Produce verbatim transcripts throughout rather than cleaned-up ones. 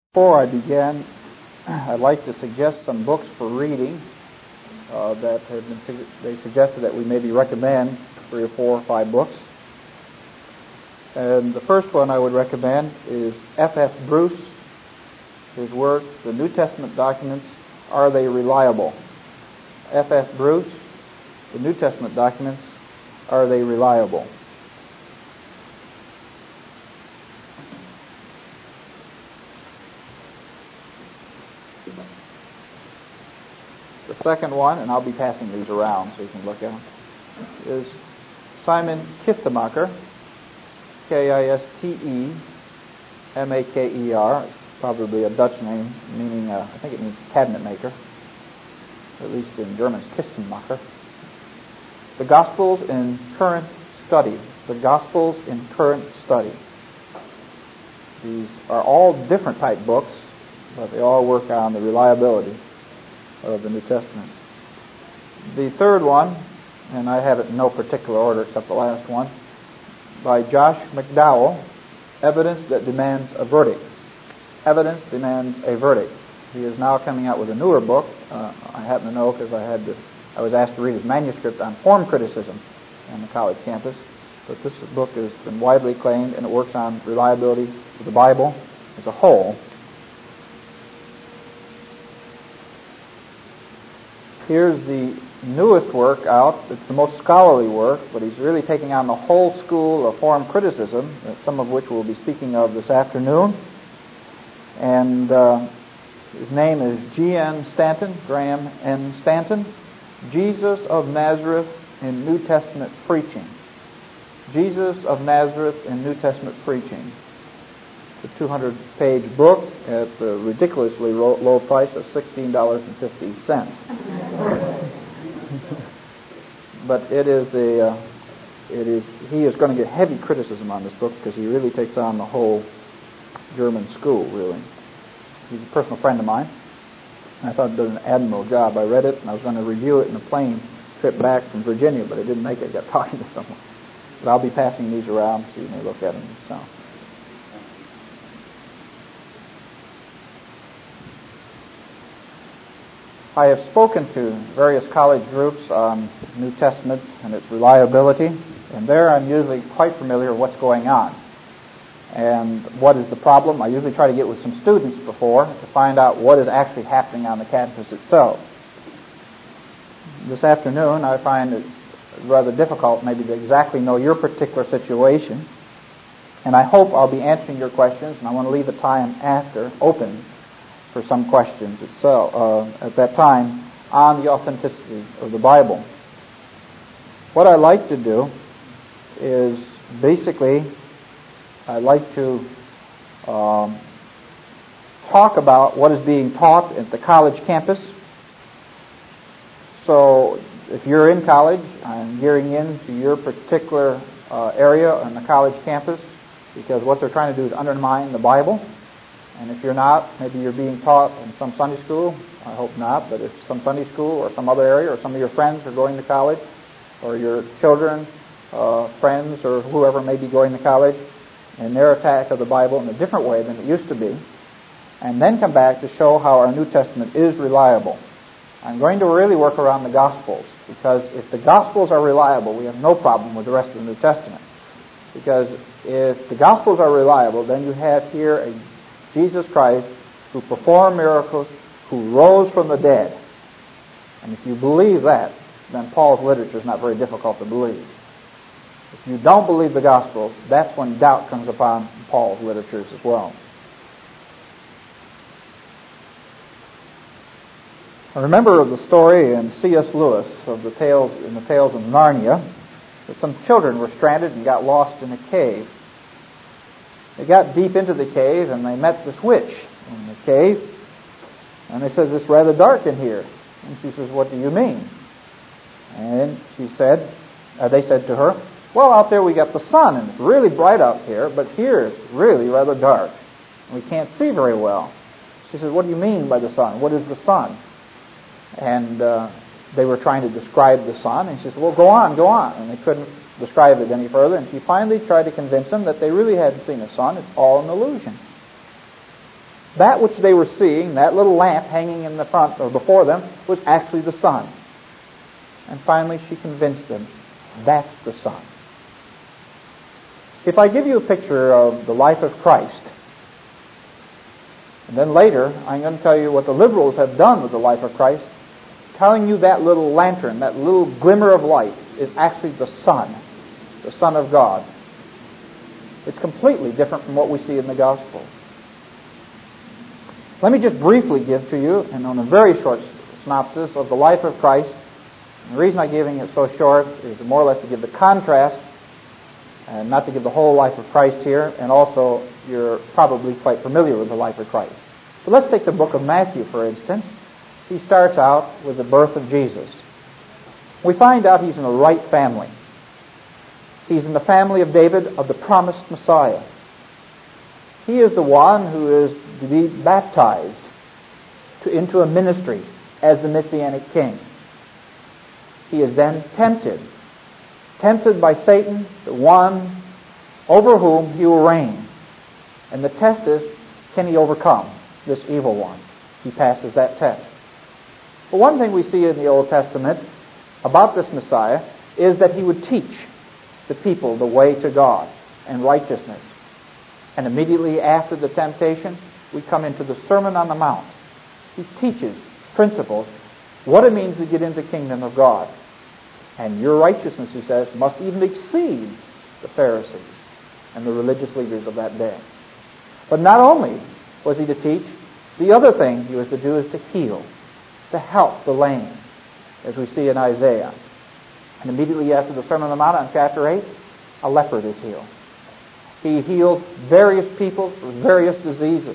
Before I begin, I'd like to suggest some books for reading uh, that have been su- they suggested that we maybe recommend three or four or five books. And the first one I would recommend is F F Bruce, his work, The New Testament Documents, Are They Reliable? F F Bruce, The New Testament Documents, Are They Reliable? The second one, and I'll be passing these around so you can look at them, is Simon Kistemaker, K I S T E M A K E R, probably a Dutch name, meaning, uh, I think it means cabinet maker, at least in German, Kistemaker. The Gospels in Current Study. The Gospels in Current Study. These are all different type books, but they all work on the reliability of the New Testament. The third one, and I have it in no particular order except the last one, by Josh McDowell, Evidence That Demands a Verdict. Evidence Demands a Verdict. He is now coming out with a newer book. Uh, I happen to know because I had to, I was asked to read his manuscript on form criticism on the college campus. But this book has been widely acclaimed, and it works on reliability of the Bible as a whole. Here's the newest work out. It's the most scholarly work, but he's really taking on the whole school of form criticism, some of which we'll be speaking of this afternoon. And uh, his name is G N Stanton, Graham N. Stanton, Jesus of Nazareth in New Testament Preaching. Jesus of Nazareth in New Testament Preaching. It's a two hundred page book at the ridiculously low, low price of sixteen dollars and fifty cents. But it is a, uh, it is, he is going to get heavy criticism on this book because he really takes on the whole German school, really. He's a personal friend of mine. I thought it did an admirable job. I read it, and I was going to review it in a plane trip back from Virginia, but I didn't make it. I got talking to someone. But I'll be passing these around so you may look at them yourself. I have spoken to various college groups on New Testament and its reliability, and there I'm usually quite familiar with what's going on. And what is the problem? I usually try to get with some students before to find out what is actually happening on the campus itself. This afternoon I find it's rather difficult maybe to exactly know your particular situation, and I hope I'll be answering your questions, and I want to leave the time after open for some questions itself, uh, at that time on the authenticity of the Bible. What I like to do is basically I like to um, talk about what is being taught at the college campus. So if you're in college, I'm gearing into your particular uh, area on the college campus because what they're trying to do is undermine the Bible. And if you're not, maybe you're being taught in some Sunday school. I hope not, but if some Sunday school or some other area or some of your friends are going to college or your children, uh, friends, or whoever may be going to college, and their attack of the Bible in a different way than it used to be, and then come back to show how our New Testament is reliable. I'm going to really work around the Gospels, because if the Gospels are reliable, we have no problem with the rest of the New Testament. Because if the Gospels are reliable, then you have here a Jesus Christ who performed miracles, who rose from the dead. And if you believe that, then Paul's literature is not very difficult to believe. If you don't believe the Gospels, that's when doubt comes upon Paul's literatures as well. I remember the story in C S Lewis of the tales in the Tales of Narnia that some children were stranded and got lost in a cave. They got deep into the cave and they met this witch in the cave, and they said, "It's rather dark in here." And she says, "What do you mean?" And she said, uh, they said to her, "Well, out there we got the sun, and it's really bright out here, but here it's really rather dark. We can't see very well." She says, "What do you mean by the sun? What is the sun?" And uh, they were trying to describe the sun, and she said, "Well, go on, go on." And they couldn't describe it any further, and she finally tried to convince them that they really hadn't seen the sun. It's all an illusion. That which they were seeing, that little lamp hanging in the front or before them, was actually the sun. And finally she convinced them, that's the sun. If I give you a picture of the life of Christ, and then later I'm going to tell you what the liberals have done with the life of Christ, telling you that little lantern, that little glimmer of light, is actually the sun, the Son of God. It's completely different from what we see in the Gospels. Let me just briefly give to you, and on a very short synopsis of the life of Christ. And the reason I'm giving it so short is more or less to give the contrast, and not to give the whole life of Christ here, and also you're probably quite familiar with the life of Christ. But let's take the book of Matthew, for instance. He starts out with the birth of Jesus. We find out he's in the right family. He's in the family of David, of the promised Messiah. He is the one who is to be baptized to, into a ministry as the Messianic King. He is then tempted. Tempted by Satan, the one over whom he will reign. And the test is, can he overcome this evil one? He passes that test. But one thing we see in the Old Testament about this Messiah is that he would teach the people the way to God and righteousness. And immediately after the temptation, we come into the Sermon on the Mount. He teaches principles, what it means to get into the kingdom of God. And your righteousness, he says, must even exceed the Pharisees and the religious leaders of that day. But not only was he to teach, the other thing he was to do is to heal, to help the lame, as we see in Isaiah. And immediately after the Sermon on the Mount, on chapter eight, a leper is healed. He heals various people with various diseases,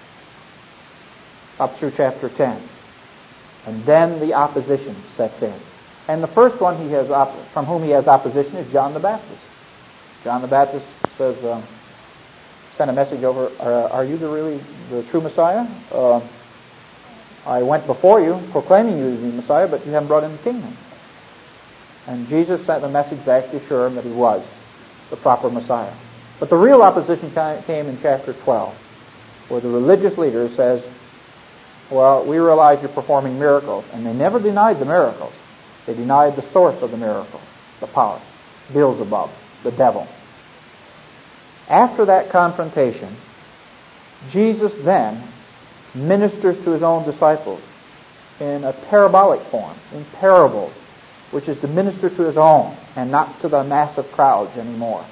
up through chapter ten. And then the opposition sets in. And the first one he has op- from whom he has opposition is John the Baptist. John the Baptist says, um, sent a message over, uh, are you the really the true Messiah? Uh, I went before you proclaiming you as the Messiah, but you haven't brought in the kingdom. And Jesus sent a message back to assure him that he was the proper Messiah. But the real opposition came in chapter twelve, where the religious leader says, well, we realize you're performing miracles. And they never denied the miracles. They denied the source of the miracles, the power, Beelzebub, the devil. After that confrontation, Jesus then ministers to his own disciples in a parabolic form, in parables, which is to minister to his own and not to the massive crowds anymore.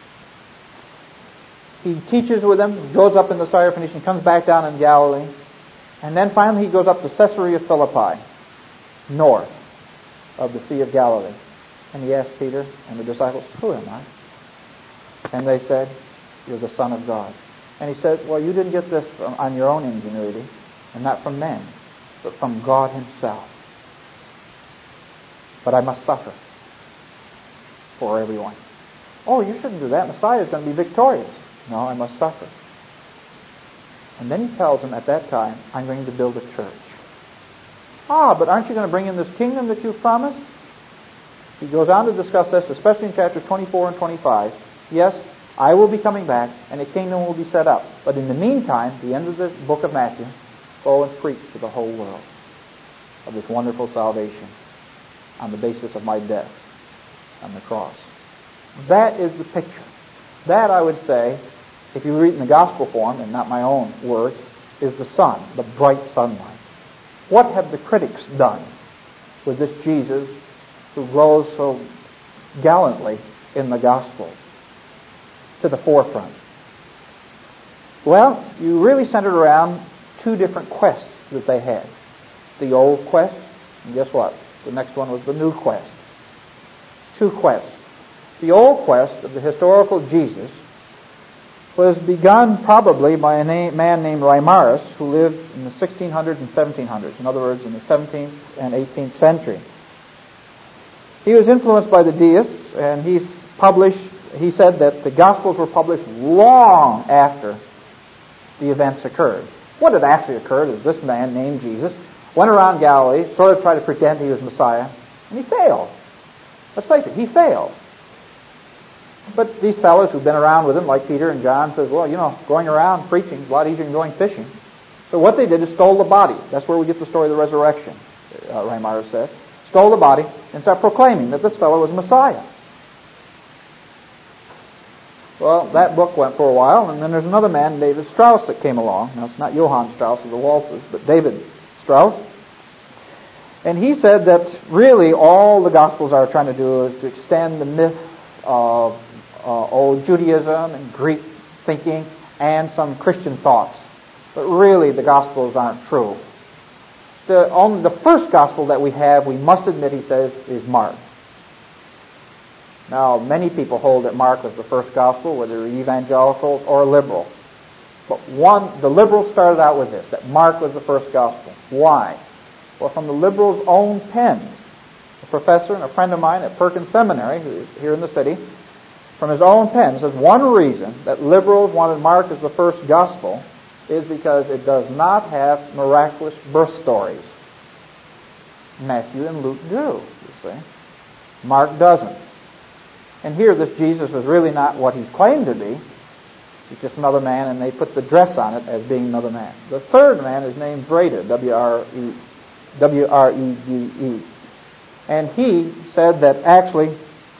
He teaches with them, goes up in the Syrophoenician, comes back down in Galilee, and then finally he goes up to Caesarea Philippi, north of the Sea of Galilee. And he asked Peter and the disciples, who am I? And they said, you're the Son of God. And he said, well, you didn't get this on your own ingenuity, and not from men, but from God himself. But I must suffer for everyone. Oh, you shouldn't do that. Messiah is going to be victorious. No, I must suffer. And then he tells them at that time, I'm going to build a church. Ah, but aren't you going to bring in this kingdom that you've promised? He goes on to discuss this, especially in chapters twenty-four and twenty-five. Yes, I will be coming back, and a kingdom will be set up. But in the meantime, the end of the book of Matthew, go and preach to the whole world of this wonderful salvation on the basis of my death on the cross. That is the picture. That, I would say, if you read in the gospel form, and not my own words, is the sun, the bright sunlight. What have the critics done with this Jesus who rose so gallantly in the Gospels to the forefront? Well, you really centered around two different quests that they had. The old quest, and guess what? The next one was the new quest. Two quests. The old quest of the historical Jesus was begun probably by a name, man named Reimarus, who lived in the sixteen hundreds and seventeen hundreds, in other words, in the seventeenth and eighteenth century. He was influenced by the deists, and he's published, he said that the Gospels were published long after the events occurred. What had actually occurred is this man named Jesus went around Galilee, sort of tried to pretend he was Messiah, and he failed. Let's face it, he failed. But these fellows who've been around with him, like Peter and John, says, well, you know, going around preaching is a lot easier than going fishing. So what they did is stole the body. That's where we get the story of the resurrection, uh, Reimarus said. Stole the body and started proclaiming that this fellow was Messiah. Well, that book went for a while, and then there's another man, David Strauss, that came along. Now, it's not Johann Strauss of the waltzes, but David Strauss. And he said that really all the Gospels are trying to do is to extend the myth of uh, old Judaism and Greek thinking and some Christian thoughts. But really the Gospels aren't true. The, only, the first Gospel that we have, we must admit, he says, is Mark. Now, many people hold that Mark was the first Gospel, whether evangelical or liberal. But one, the liberals started out with this, that Mark was the first Gospel. Why? Well, from the liberals' own pens. A professor and a friend of mine at Perkins Seminary, who is here in the city, from his own pen says one reason that liberals wanted Mark as the first Gospel is because it does not have miraculous birth stories. Matthew and Luke do, you see. Mark doesn't. And here this Jesus was really not what he's claimed to be. He's just another man, and they put the dress on it as being another man. The third man is named Vrede, W R E W R E D E. And he said that actually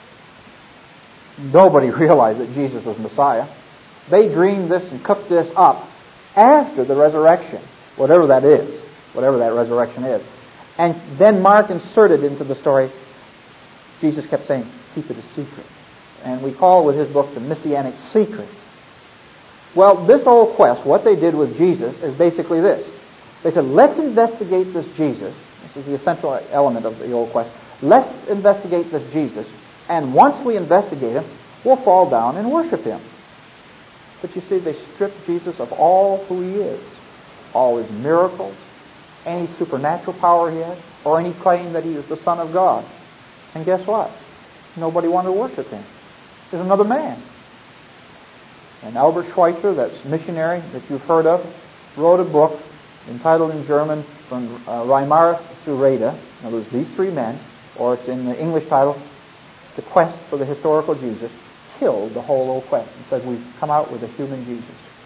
nobody realized that Jesus was Messiah. They dreamed this and cooked this up after the resurrection, whatever that is, whatever that resurrection is. And then Mark inserted into the story, Jesus kept saying, keep it a secret. And we call with his book the Messianic Secret. Well, this whole quest, what they did with Jesus is basically this. They said, let's investigate this Jesus. This is the essential element of the old quest. Let's investigate this Jesus, and once we investigate him, we'll fall down and worship him. But you see, they stripped Jesus of all who he is, all his miracles, any supernatural power he had, or any claim that he is the Son of God. And guess what? Nobody wanted to worship him. There's another man. And Albert Schweitzer, that's missionary that you've heard of, wrote a book entitled in German, From uh, Reimarus to Vrede. In other words, these three men, or it's in the English title, The Quest for the Historical Jesus, killed the whole old quest and said we've come out with a human Jesus.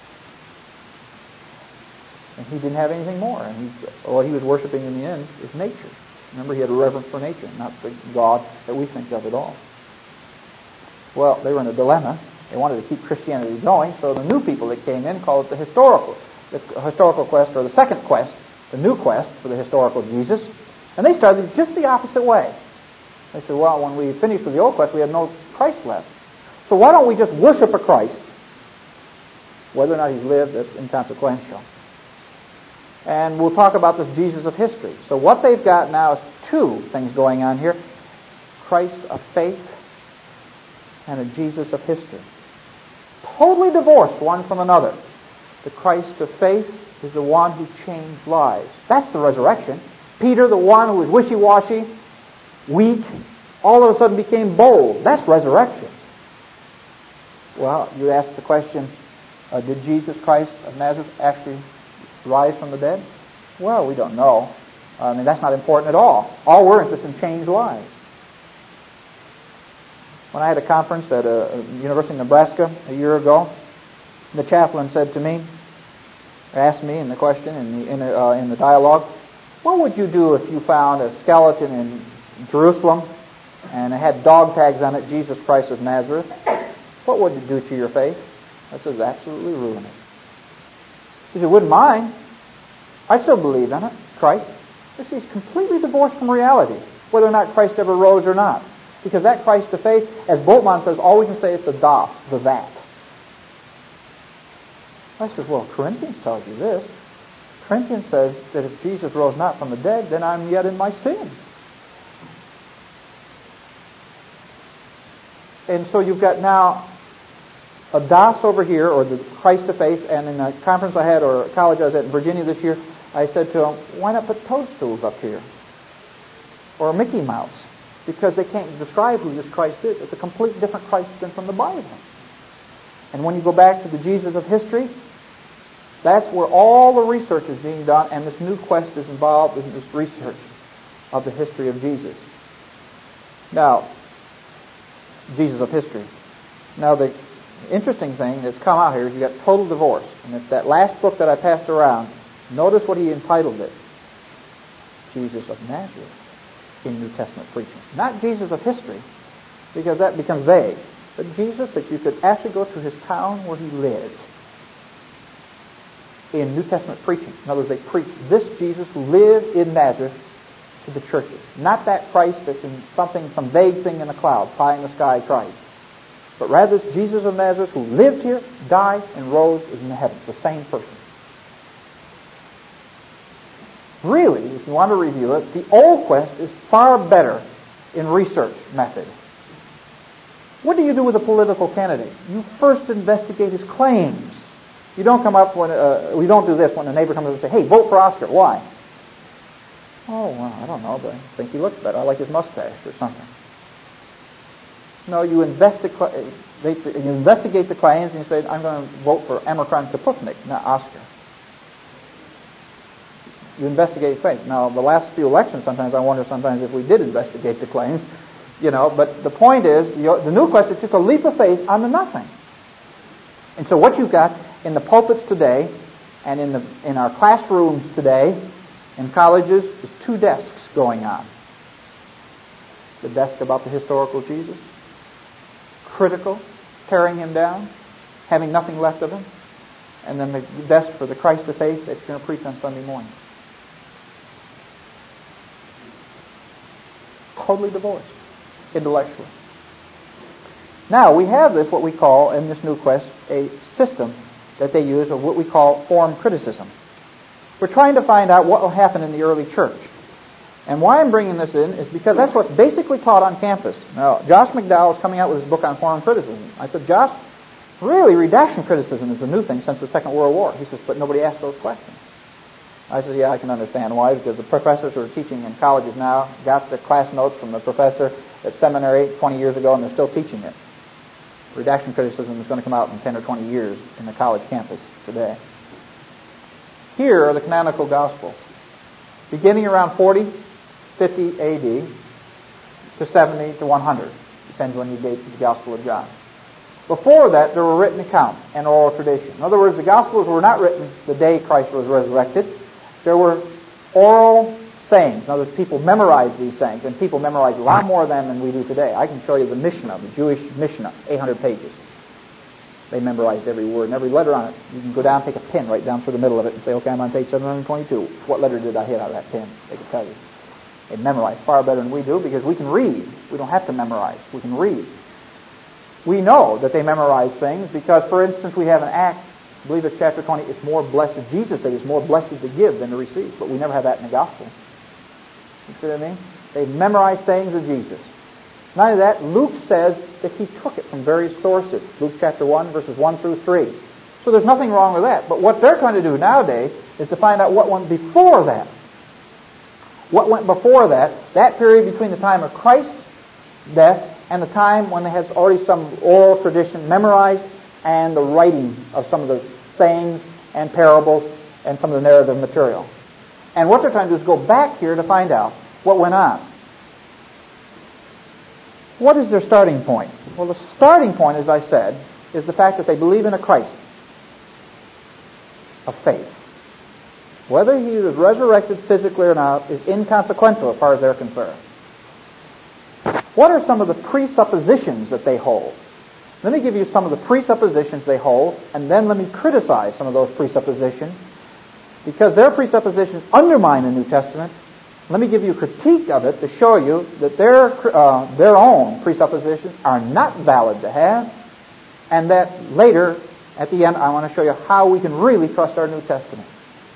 And he didn't have anything more. And he, all he was worshiping in the end is nature. Remember, he had a reverence for nature, not the God that we think of at all. Well, they were in a dilemma. They wanted to keep Christianity going, so the new people that came in called it the historical, the historical quest, or the second quest, the new quest for the historical Jesus. And they started just the opposite way. They said, well, when we finished with the old quest, we had no Christ left. So why don't we just worship a Christ? Whether or not he's lived, that's inconsequential. And we'll talk about this Jesus of history. So what they've got now is two things going on here. Christ of faith and a Jesus of history. Totally divorced one from another. The Christ of faith is the one who changed lives. That's the resurrection. Peter, the one who was wishy-washy, weak, all of a sudden became bold. That's resurrection. Well, you ask the question, uh, did Jesus Christ of Nazareth actually rise from the dead? Well, we don't know. I mean, that's not important at all. All we're interested in changed lives. When I had a conference at a, a University of Nebraska a year ago, the chaplain said to me, asked me in the question, in the, in, uh, in the dialogue, what would you do if you found a skeleton in Jerusalem and it had dog tags on it, Jesus Christ of Nazareth? What would it do to your faith? I said, absolutely ruin it. He said, wouldn't mind. I still believe in it, Christ. This is completely divorced from reality, whether or not Christ ever rose or not. Because that Christ of faith, as Bultmann says, all we can say is the das, the that. I said, well, Corinthians tells you this. Corinthians says that if Jesus rose not from the dead, then I'm yet in my sin. And so you've got now a das over here, or the Christ of faith, and in a conference I had, or a college I was at in Virginia this year, I said to them, why not put toadstools up here? Or a Mickey Mouse? Because they can't describe who this Christ is. It's a completely different Christ than from the Bible. And when you go back to the Jesus of history, that's where all the research is being done, and this new quest is involved in this research of the history of Jesus. Now, Jesus of history. Now, the interesting thing that's come out here is you've got total divorce. And it's that last book that I passed around, Notice what he entitled it. Jesus of Nazareth in New Testament preaching. Not Jesus of history, because that becomes vague. But Jesus that you could actually go to his town where he lived in New Testament preaching. In other words, they preached this Jesus who lived in Nazareth to the churches. Not that Christ that's in something, some vague thing in the cloud, pie in the sky Christ. But rather it's Jesus of Nazareth who lived here, died, and rose in the heavens. The same person. Really, if you want to review it, the Old Quest is far better in research method. What do you do with a political candidate? You first investigate his claims. You don't come up when, uh, we don't do this when a neighbor comes up and says, hey, vote for Oscar. Why? Oh, well, I don't know, but I think he looks better. I like his mustache or something. No, you investigate, you investigate the claims and you say, I'm going to vote for Amerkron Kapufnik, not Oscar. You investigate faith. Now, the last few elections, sometimes I wonder sometimes if we did investigate the claims, you know, but the point is, the New Quest is just a leap of faith on the nothing. And so what you've got in the pulpits today and in the in our classrooms today in colleges is two desks going on. The desk about the historical Jesus, critical, tearing him down, having nothing left of him, and then the desk for the Christ of faith that's going to preach on Sunday morning. Totally divorced, intellectually. Now, we have this, what we call, in this New Quest, a system that they use of what we call form criticism. We're trying to find out what will happen in the early church. And why I'm bringing this in is because that's what's basically taught on campus. Now, Josh McDowell is coming out with his book on form criticism. I said, Josh, really, redaction criticism is a new thing since the Second World War. He says, but nobody asked those questions. I said, yeah, I can understand why, because the professors who are teaching in colleges now got the class notes from the professor at seminary twenty years ago, and they're still teaching it. Redaction criticism is going to come out in ten or twenty years in the college campus today. Here are the canonical Gospels, beginning around forty, fifty A D to seventy to one hundred, depends when you date the Gospel of John. Before that, there were written accounts and oral tradition. In other words, the Gospels were not written the day Christ was resurrected. There were oral sayings. In other words, people memorized these sayings, and people memorized a lot more of them than we do today. I can show you the Mishnah, the Jewish Mishnah, eight hundred pages. They memorized every word and every letter on it. You can go down, take a pin right down through the middle of it, and say, okay, I'm on page seven hundred twenty-two. What letter did I hit out of that pin? They can tell you. They memorize far better than we do because we can read. We don't have to memorize. We can read. We know that they memorize things because, for instance, we have an Acts, I believe it's chapter twenty, it's more blessed. Jesus said it's more blessed to give than to receive, but we never have that in the gospel. You see what I mean? They memorized sayings of Jesus. Not only that, Luke says that he took it from various sources. Luke chapter one, verses one through three. So there's nothing wrong with that. But what they're trying to do nowadays is to find out what went before that. What went before that, that period between the time of Christ's death and the time when they had already some oral tradition memorized and the writing of some of the sayings and parables and some of the narrative material. And what they're trying to do is go back here to find out what went on. What is their starting point? Well, the starting point, as I said, is the fact that they believe in a Christ of faith. Whether he was resurrected physically or not is inconsequential as far as they're concerned. What are some of the presuppositions that they hold? Let me give you some of the presuppositions they hold, and then let me criticize some of those presuppositions, because their presuppositions undermine the New Testament. Let me give you a critique of it to show you that their uh, their own presuppositions are not valid to have, and that later, at the end, I want to show you how we can really trust our New Testament.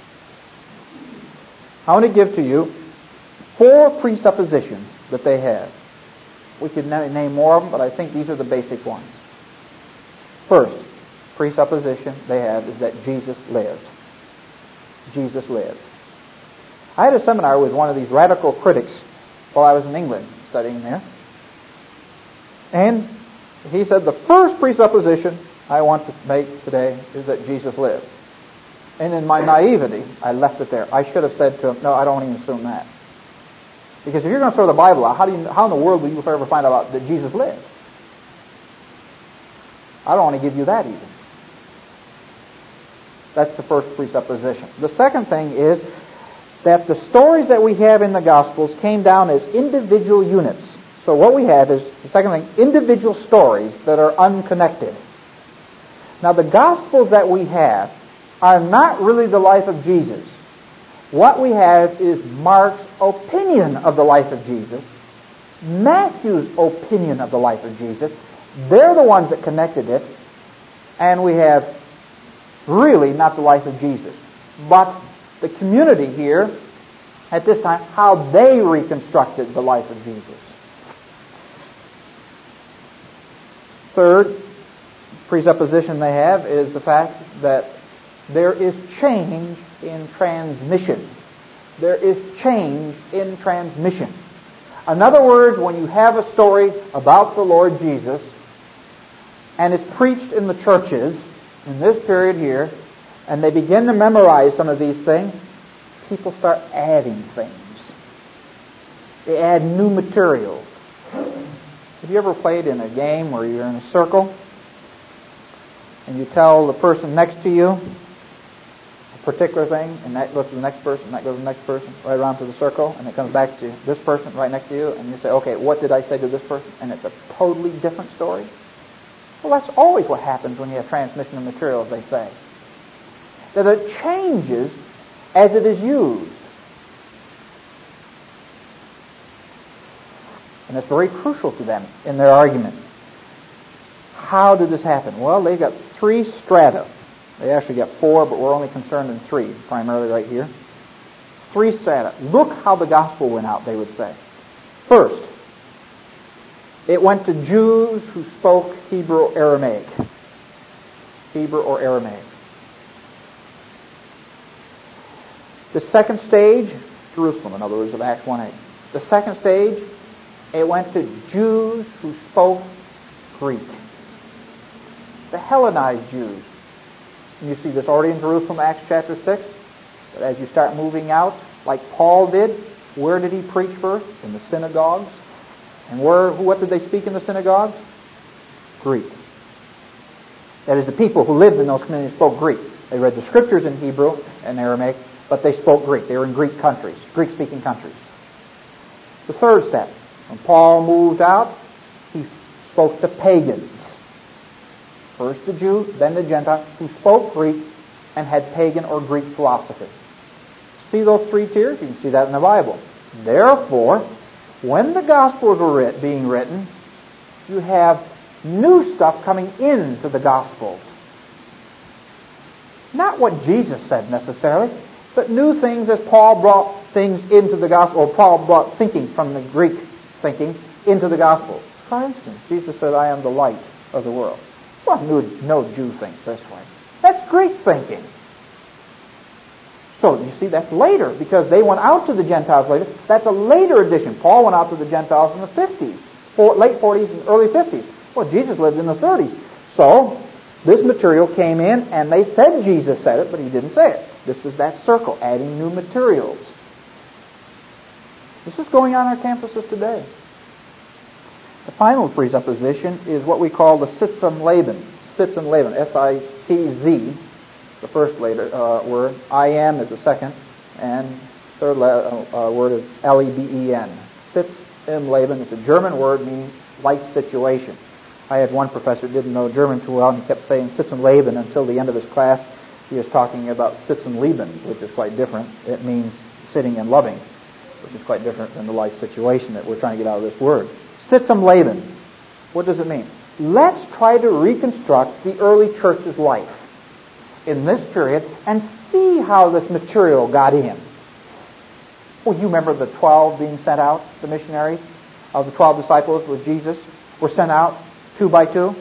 I want to give to you four presuppositions that they have. We could name more of them, but I think these are the basic ones. First presupposition they have is that Jesus lived. Jesus lived. I had a seminar with one of these radical critics while I was in England studying there. And he said, the first presupposition I want to make today is that Jesus lived. And in my naivety, I left it there. I should have said to him, no, I don't even assume that. Because if you're going to throw the Bible out, how do you, how in the world will you ever find out that Jesus lived? I don't want to give you that either. That's the first presupposition. The second thing is that the stories that we have in the Gospels came down as individual units. So what we have is, the second thing, individual stories that are unconnected. Now the Gospels that we have are not really the life of Jesus. What we have is Mark's opinion of the life of Jesus, Matthew's opinion of the life of Jesus. They're the ones that connected it, and we have really not the life of Jesus, but the community here at this time, how they reconstructed the life of Jesus. Third presupposition they have is the fact that there is change in transmission. There is change in transmission. In other words, when you have a story about the Lord Jesus and it's preached in the churches in this period here, and they begin to memorize some of these things, people start adding things. They add new materials. Have you ever played in a game where you're in a circle and you tell the person next to you a particular thing, and that goes to the next person, and that goes to the next person, right around to the circle, and it comes back to this person right next to you, and you say, okay, what did I say to this person? And it's a totally different story. Well, that's always what happens when you have transmission of materials, they say. That it changes as it is used. And it's very crucial to them in their argument. How did this happen? Well, they've got three strata. They actually got four, but we're only concerned in three, primarily right here. Three strata. Look how the gospel went out, they would say. First, it went to Jews who spoke Hebrew or Aramaic. Hebrew or Aramaic. The second stage, Jerusalem, in other words, of Acts one eight. The second stage, it went to Jews who spoke Greek. The Hellenized Jews. And you see this already in Jerusalem, Acts chapter six. But as you start moving out, like Paul did, where did he preach first? In the synagogues. And where, what did they speak in the synagogues? Greek. That is, the people who lived in those communities spoke Greek. They read the scriptures in Hebrew and Aramaic, but they spoke Greek. They were in Greek countries, Greek-speaking countries. The third step, when Paul moved out, he spoke to pagans. First the Jew, then the Gentile, who spoke Greek and had pagan or Greek philosophy. See those three tiers? You can see that in the Bible. Therefore, when the Gospels were writ, being written, you have new stuff coming into the Gospels. Not what Jesus said necessarily, but new things as Paul brought things into the Gospel, or Paul brought thinking from the Greek thinking into the Gospel. For instance, Jesus said, I am the light of the world. Well, no, no Jew thinks this way. That's Greek thinking. So, you see, that's later, because they went out to the Gentiles later. That's a later addition. Paul went out to the Gentiles in the fifties, for, late forties and early fifties. Well, Jesus lived in the thirties. So, this material came in, and they said Jesus said it, but he didn't say it. This is that circle, adding new materials. This is going on our campuses today. The final presupposition is what we call the Sitzum Laban. Sitzum Laban, S I T Z, the first later uh, word. I am is the second, and third le- uh, word is L E B E N. Sitzum Laban. It's a German word meaning like situation. I had one professor who didn't know German too well, and he kept saying Sitzum Laban until the end of his class. He was talking about Sitzum Lieben, which is quite different. It means sitting and loving, which is quite different than the life situation that we're trying to get out of this word. Sitzum Laban. What does it mean? Let's try to reconstruct the early church's life in this period and see how this material got in. Well, you remember the twelve being sent out, the missionaries of the twelve disciples with Jesus were sent out two by two?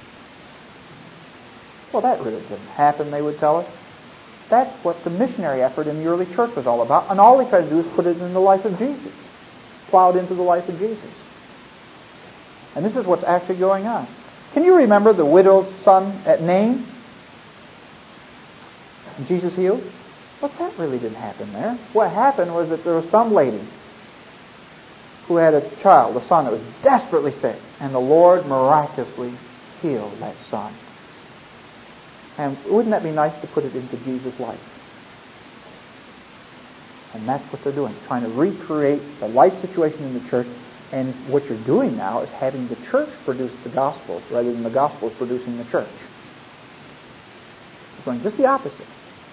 Well, that really didn't happen, they would tell us. That's what the missionary effort in the early church was all about. And all they tried to do is put it in the life of Jesus. Plowed into the life of Jesus. And this is what's actually going on. Can you remember the widow's son at Nain? And Jesus healed? Well, that really didn't happen there. What happened was that there was some lady who had a child, a son that was desperately sick. And the Lord miraculously healed that son. And wouldn't that be nice to put it into Jesus' life? And that's what they're doing, trying to recreate the life situation in the church. And what you're doing now is having the church produce the Gospels rather than the Gospels producing the church. You're going just the opposite.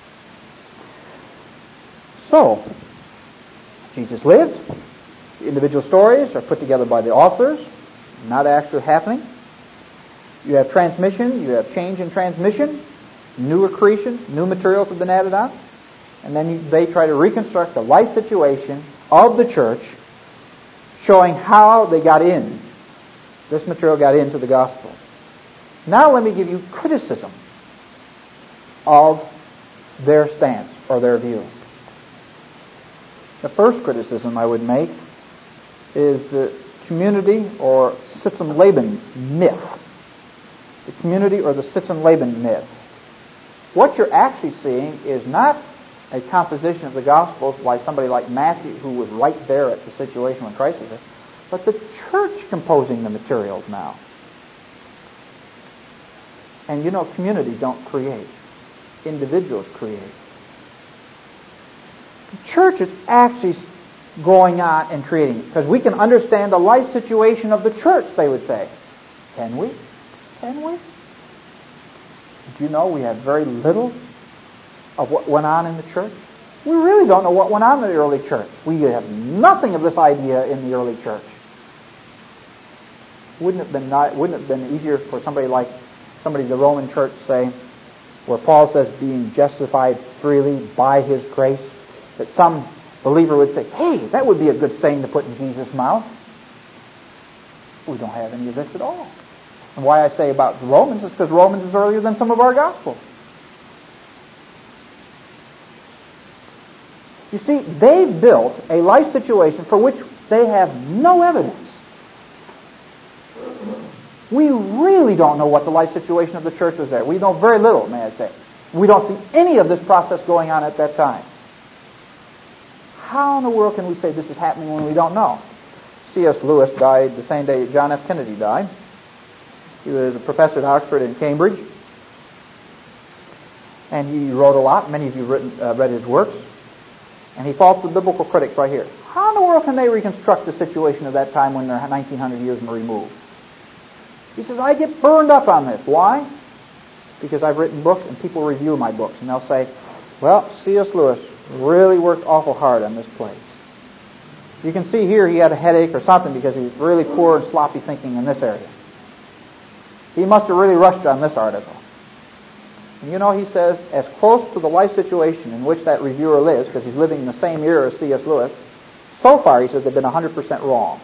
So, Jesus lived. The individual stories are put together by the authors, not actually happening. You have transmission, you have change in transmission, new accretions, new materials have been added on, and then you, they try to reconstruct the life situation of the church, showing how they got in. This material got into the gospel. Now let me give you criticism of their stance or their view. The first criticism I would make is the community or Sitzen-Laban myth. The community or the Sitzen-Laban myth. What you're actually seeing is not a composition of the Gospels by somebody like Matthew, who was right there at the situation when Christ was there, but the church composing the materials now. And you know, communities don't create. Individuals create. The church is actually going on and creating, because we can understand the life situation of the church, they would say. Can we? Can we? Did you know we have very little of what went on in the church? We really don't know what went on in the early church. We have nothing of this idea in the early church. Wouldn't it have been not, wouldn't it have been easier for somebody like somebody in the Roman church, say, where Paul says being justified freely by his grace, that some believer would say, hey, that would be a good saying to put in Jesus' mouth. We don't have any of this at all. And why I say about Romans is because Romans is earlier than some of our Gospels. You see, they've built a life situation for which they have no evidence. We really don't know what the life situation of the church was there. We know very little, may I say. We don't see any of this process going on at that time. How in the world can we say this is happening when we don't know? C S Lewis died the same day John F. Kennedy died. He was a professor at Oxford and Cambridge. And he wrote a lot. Many of you have written, uh, read his works. And he faults the biblical critics right here. How in the world can they reconstruct the situation of that time when they're nineteen hundred years removed? He says, I get burned up on this. Why? Because I've written books and people review my books. And they'll say, well, C S Lewis really worked awful hard on this place. You can see here he had a headache or something because he was really poor and sloppy thinking in this area. He must have really rushed on this article. And you know, he says, as close to the life situation in which that reviewer lives, because he's living in the same era as C S Lewis, so far, he says, they've been one hundred percent wrong.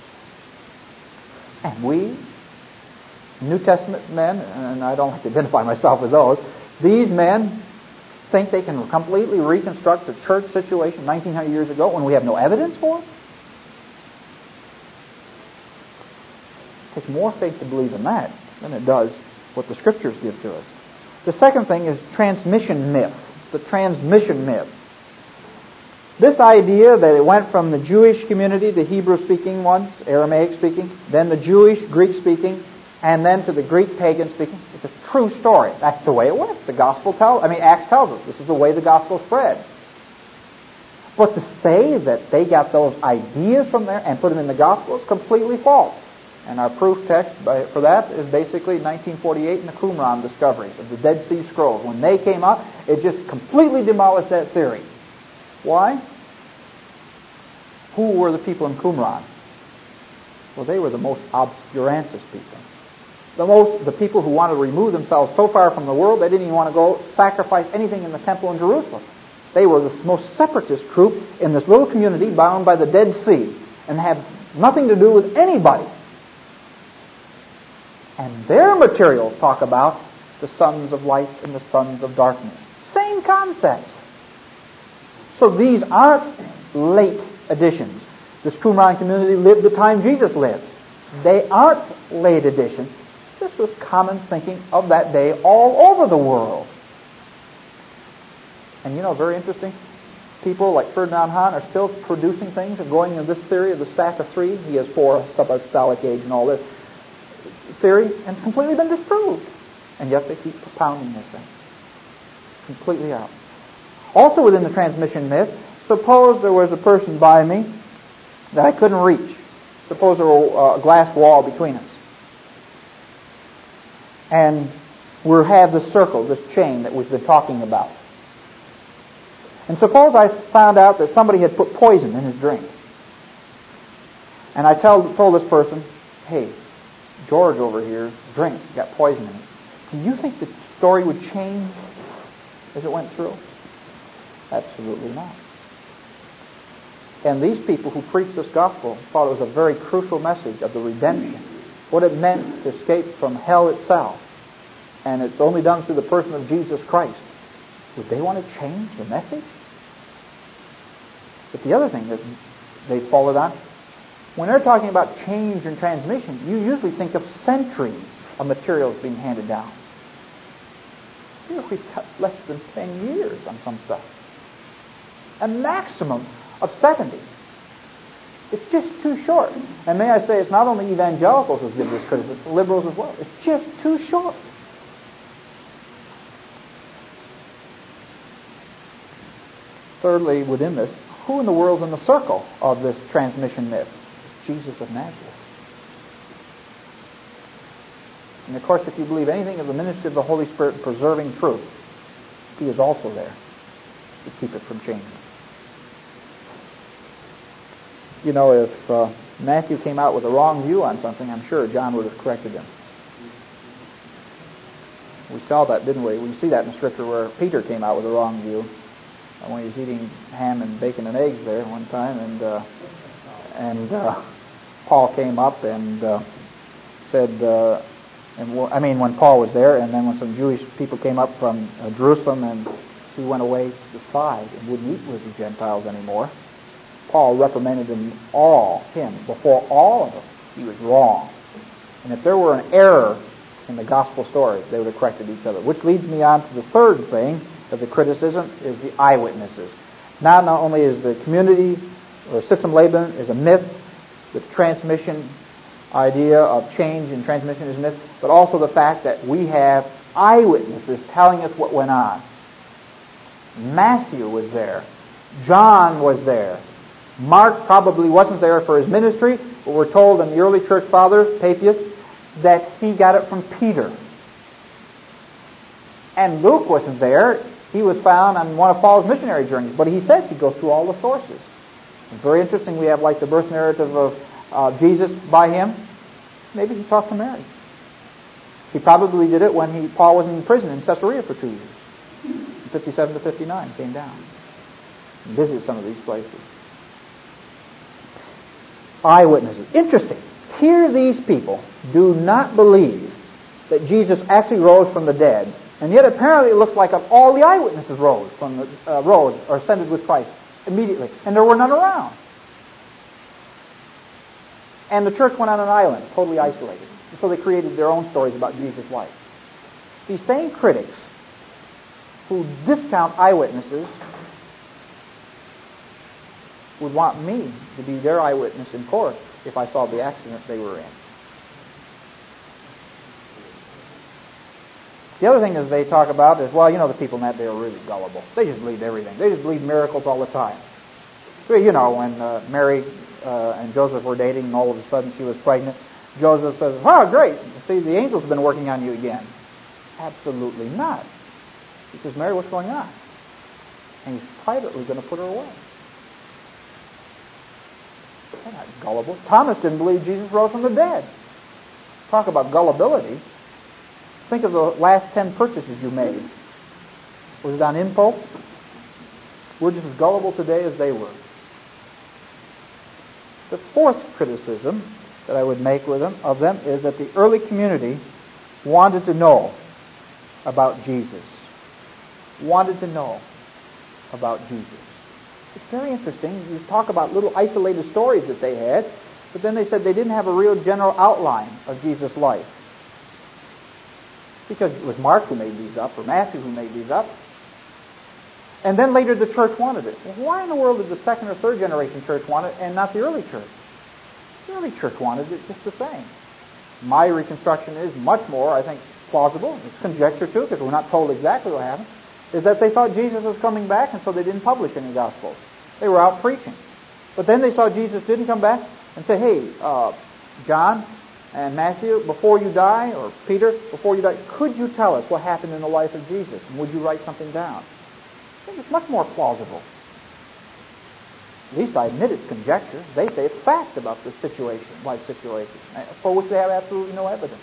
And we, New Testament men, and I don't like to identify myself with those, these men think they can completely reconstruct the church situation nineteen hundred years ago when we have no evidence for it? It takes more faith to believe in that than it does what the Scriptures give to us. The second thing is transmission myth, the transmission myth. This idea that it went from the Jewish community, the Hebrew-speaking ones, Aramaic-speaking, then the Jewish, Greek-speaking, and then to the Greek pagan-speaking, it's a true story. That's the way it went. The Gospel tells, I mean, Acts tells us this is the way the Gospel spread. But to say that they got those ideas from there and put them in the Gospel is completely false. And our proof text by, for that is basically nineteen forty-eight and the Qumran discoveries of the Dead Sea Scrolls. When they came up, it just completely demolished that theory. Why? Who were the people in Qumran? Well, they were the most obscurantist people. The most, the people who wanted to remove themselves so far from the world, they didn't even want to go sacrifice anything in the temple in Jerusalem. They were the most separatist group in this little community bound by the Dead Sea and had nothing to do with anybody. And their materials talk about the sons of light and the sons of darkness. Same concepts. So these aren't late additions. This Qumran community lived the time Jesus lived. They aren't late additions. This was common thinking of that day all over the world. And you know, very interesting, people like Ferdinand Hahn are still producing things and going into this theory of the stack of three. He has four, subapostolic age and all this theory, and it's completely been disproved. And yet they keep propounding this thing. Completely out. Also within the transmission myth, suppose there was a person by me that I couldn't reach. Suppose there were a glass wall between us. And we have this circle, this chain that we've been talking about. And suppose I found out that somebody had put poison in his drink. And I tell, told this person, hey, George over here's drink got poison in it. Do you think the story would change as it went through? Absolutely not. And these people who preached this gospel thought it was a very crucial message of the redemption, what it meant to escape from hell itself. And it's only done through the person of Jesus Christ. Would they want to change the message? But the other thing that they followed on, when they're talking about change and transmission, you usually think of centuries of materials being handed down. You know, we've got less than ten years on some stuff. A maximum of seventy. It's just too short. And may I say, it's not only evangelicals who give this criticism, liberals as well. It's just too short. Thirdly, within this, who in the world's in the circle of this transmission myth? Jesus of Nazareth. And of course, if you believe anything of the ministry of the Holy Spirit in preserving truth, He is also there to keep it from changing. You know, if uh, Matthew came out with a wrong view on something, I'm sure John would have corrected him. We saw that, didn't we? We see that in the Scripture where Peter came out with a wrong view when he was eating ham and bacon and eggs there one time, and uh, and uh, Paul came up and uh, said, uh, and I mean when Paul was there, and then when some Jewish people came up from uh, Jerusalem, and he went away to the side and wouldn't eat with the Gentiles anymore. Paul reprimanded them all, him, before all of them. He was wrong. And if there were an error in the gospel story, they would have corrected each other. Which leads me on to the third thing of the criticism, is the eyewitnesses. Now, not only is the community, or Sitsim Laban, is a myth, the transmission idea of change and transmission is a myth, but also the fact that we have eyewitnesses telling us what went on. Matthew was there. John was there. Mark probably wasn't there for his ministry, but we're told in the early church fathers, Papias, that he got it from Peter. And Luke wasn't there. He was found on one of Paul's missionary journeys, but he says he goes through all the sources. It's very interesting. We have like the birth narrative of uh, Jesus by him. Maybe he talked to Mary. He probably did it when he Paul was in prison in Caesarea for two years. fifty-seven to fifty-nine came down and visited some of these places. Eyewitnesses. Interesting. Here these people do not believe that Jesus actually rose from the dead, and yet apparently it looks like all the eyewitnesses rose from the uh, rose or ascended with Christ immediately, and there were none around. And the church went on an island, totally isolated. And so they created their own stories about Jesus' life. These same critics who discount eyewitnesses would want me to be their eyewitness in court if I saw the accident they were in. The other thing is they talk about is, well, you know, the people in that day are really gullible. They just believed everything. They just believed miracles all the time. So, you know, when uh, Mary uh, and Joseph were dating and all of a sudden she was pregnant, Joseph says, oh, great. See, the angel's been working on you again. Absolutely not. He says, Mary, what's going on? And he's privately going to put her away. They're not gullible. Thomas didn't believe Jesus rose from the dead. Talk about gullibility. Think of the last ten purchases you made. Was it on impulse? We're just as gullible today as they were. The fourth criticism that I would make with them, of them is that the early community wanted to know about Jesus. Wanted to know about Jesus. It's very interesting. You talk about little isolated stories that they had, but then they said they didn't have a real general outline of Jesus' life. Because it was Mark who made these up, or Matthew who made these up. And then later the church wanted it. Well, why in the world did the second or third generation church want it and not the early church? The early church wanted it just the same. My reconstruction is much more, I think, plausible, it's conjecture too, because we're not told exactly what happened, is that they thought Jesus was coming back, and so they didn't publish any Gospels. They were out preaching. But then they saw Jesus didn't come back and say, hey, uh, John and Matthew, before you die, or Peter, before you die, could you tell us what happened in the life of Jesus? And would you write something down? I think it's much more plausible. At least I admit it's conjecture. They say it's fact about this situation, life situation, for which they have absolutely no evidence.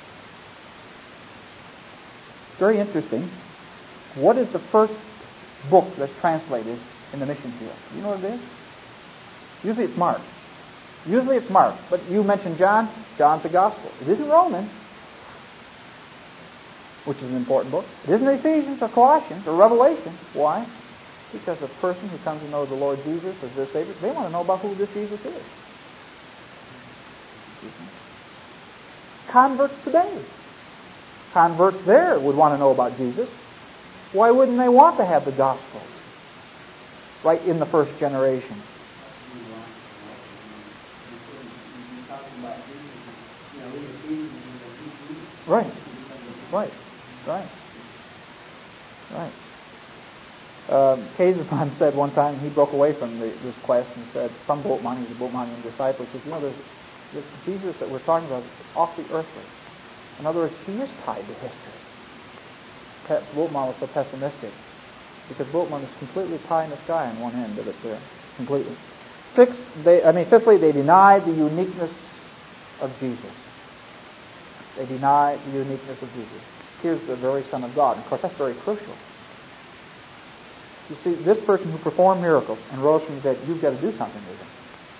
Very interesting. What is the first book that's translated in the mission field? Do you know what it is? Usually it's Mark. Usually it's Mark. But you mentioned John. John's the Gospel. It isn't Romans, which is an important book. It isn't Ephesians or Colossians or Revelation. Why? Because a person who comes to know the Lord Jesus as their Savior, they want to know about who this Jesus is. Converts today. Converts there would want to know about Jesus. Why wouldn't they want to have the Gospels right in the first generation? Right, right, right, right. Um, Kaiserman said one time, he broke away from the, this quest and said, some Bultmann, he's a Bultmannian disciple, he says, you know, there's, this Jesus that we're talking about is awfully earthly. In other words, he is tied to history. Pe- Bultmann was so pessimistic because Bultmann is completely pie in the sky on one end of it there, completely. Six, they, I mean, fifthly, they denied the uniqueness of Jesus. They deny the uniqueness of Jesus. Here's the very Son of God. And of course, that's very crucial. You see, this person who performed miracles and rose from the dead, you've got to do something with him.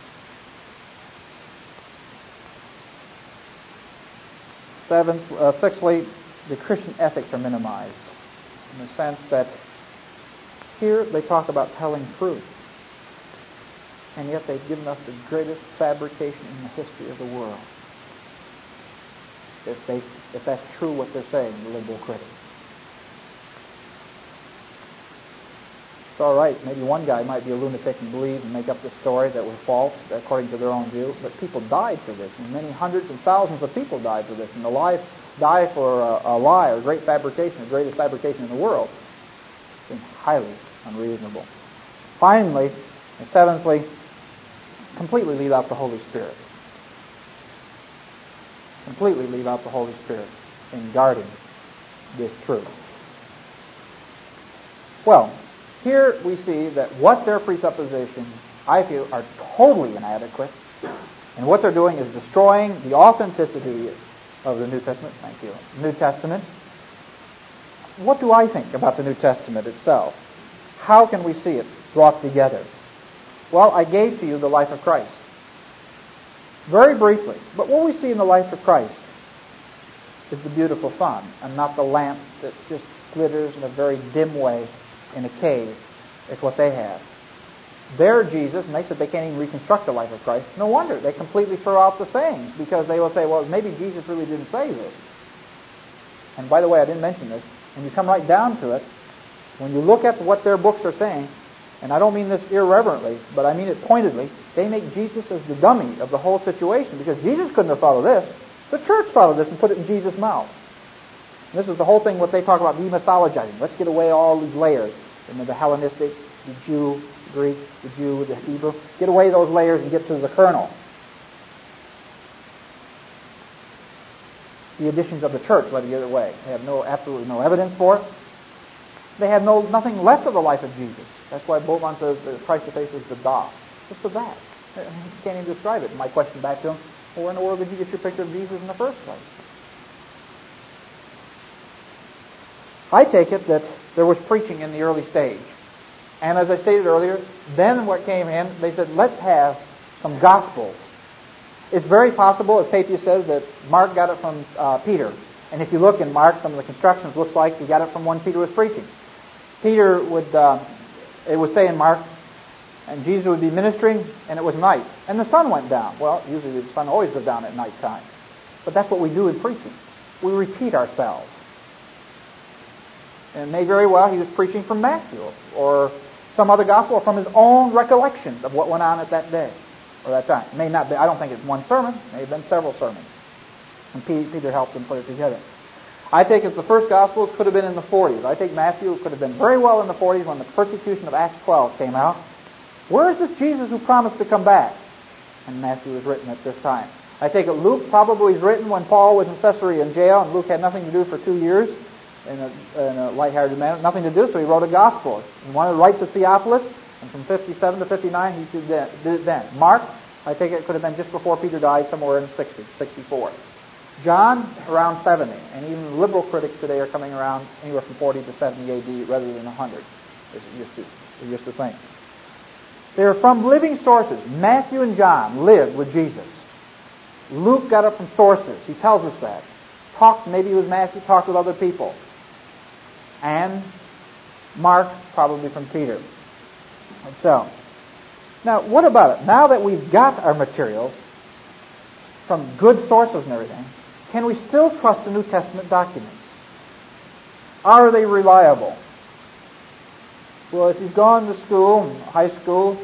Seventh, uh, sixthly, the Christian ethics are minimized in the sense that here they talk about telling truth, and yet they've given us the greatest fabrication in the history of the world. If they, if that's true what they're saying, the liberal critics. It's all right. Maybe one guy might be a lunatic and believe and make up this story that was false according to their own view, but people died for this, and many hundreds and thousands of people died for this, and the life die for a, a lie or a great fabrication, the greatest fabrication in the world. It seems highly unreasonable. Finally, and seventhly, completely leave out the Holy Spirit. Completely leave out the Holy Spirit in guarding this truth. Well, here we see that what their presuppositions, I feel, are totally inadequate, and what they're doing is destroying the authenticity of the New Testament. Thank you. New Testament. What do I think about the New Testament itself? How can we see it brought together? Well, I gave to you the life of Christ. Very briefly. But what we see in the life of Christ is the beautiful sun, and not the lamp that just glitters in a very dim way in a cave. It's what they have. They're Jesus, and they said they can't even reconstruct the life of Christ. No wonder. They completely throw out the sayings, because they will say, well, maybe Jesus really didn't say this. And by the way, I didn't mention this. When you come right down to it, when you look at what their books are saying, and I don't mean this irreverently, but I mean it pointedly, they make Jesus as the dummy of the whole situation, because Jesus couldn't have followed this. The church followed this and put it in Jesus' mouth. And this is the whole thing, what they talk about demythologizing. Let's get away all these layers. You know, the Hellenistic, the Jew, the Greek, the Jew, the Hebrew. Get away those layers and get to the kernel. The additions of the church led the other way. They have no, absolutely no evidence for it. They have no nothing left of the life of Jesus. That's why Bultmann says that Christ the face is the Das. Just for that. You can't even describe it. My question back to him, well, where in the world did you get your picture of Jesus in the first place? I take it that there was preaching in the early stage. And as I stated earlier, then what came in, they said, let's have some Gospels. It's very possible, as Papias says, that Mark got it from uh, Peter. And if you look in Mark, some of the constructions look like he got it from when Peter was preaching. Peter would, uh, it would say in Mark, and Jesus would be ministering, and it was night. And the sun went down. Well, usually the sun always goes down at night time. But that's what we do in preaching. We repeat ourselves. And it may very well he was preaching from Matthew or some other gospel or from his own recollections of what went on at that day or that time. It may not be, I don't think it's one sermon. It may have been several sermons. And Peter helped them put it together. I take it the first Gospels could have been in the forties. I think Matthew could have been very well in the forties when the persecution of Acts twelve came out. Where is this Jesus who promised to come back? And Matthew was written at this time. I take it Luke probably is written when Paul was in Caesarea in jail, and Luke had nothing to do for two years in a, in a lighthearted manner. Nothing to do, so he wrote a Gospel. He wanted to write to Theophilus, and from fifty-seven to fifty-nine he did, that, did it then. Mark, I think it could have been just before Peter died, somewhere in sixty, sixty-four. John, around seventy, and even liberal critics today are coming around anywhere from forty to seventy A D rather than one hundred, as it used to, it used to think. They're from living sources. Matthew and John lived with Jesus. Luke got it from sources. He tells us that. Talked, maybe it was Matthew, talked with other people. And Mark, probably from Peter. And so, now what about it? Now that we've got our materials from good sources and everything, can we still trust the New Testament documents? Are they reliable? Well, if you've gone to school, high school,